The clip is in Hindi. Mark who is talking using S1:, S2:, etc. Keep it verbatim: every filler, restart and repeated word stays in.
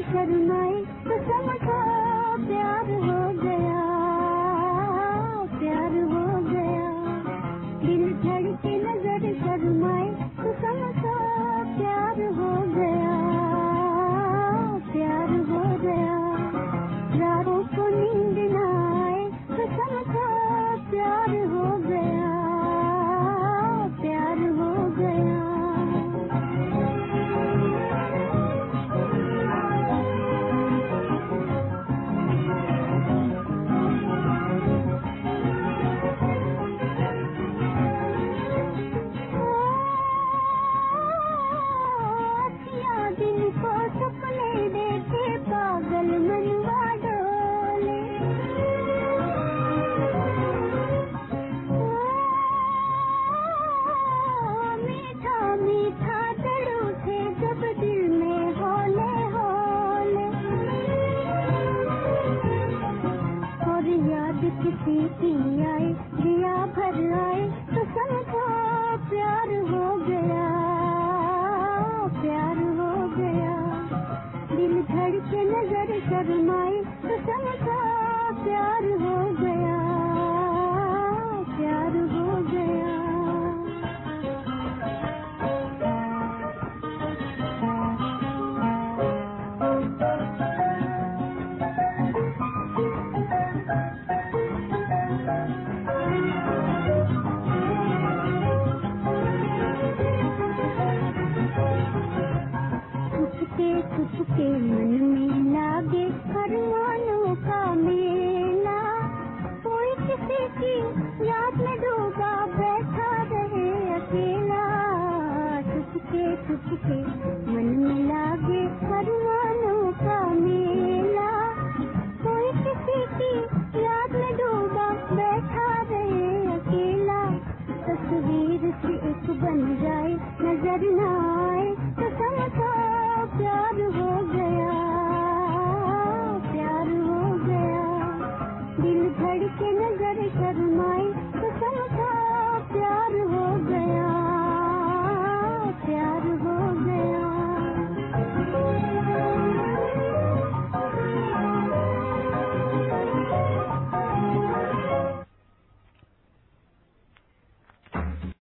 S1: शर्माए तो समझो प्यार हो गया, प्यार हो गया। दिल धड़के नजर शर्माए तो समझो प्यार हो गया, प्यार हो गया। रातों को नींद न आए तो समझो प्यार हो गया, प्यार हो गया। पागल मनवा डोले, मीठा मीठा तड़ू थे जब दिल में होले होले। और याद किसी की आए दिया भर आए तो समझो प्यार हो गया, प्यार हो गया। दिल धड़के नजर शर्माए तो समझो प्यार हो गया, प्यार हो गया। छुपके मन में लागे अरमानों का मेला, कोई किसी की याद में डूबा बैठा रहे अकेला। छुपके छुपके मन में लागे अरमानों का मेला, कोई किसी की याद में डूबा बैठा रहे अकेला। तस्वीर से एक बन जाए नजर न आए तो समझो प्यार हो गया।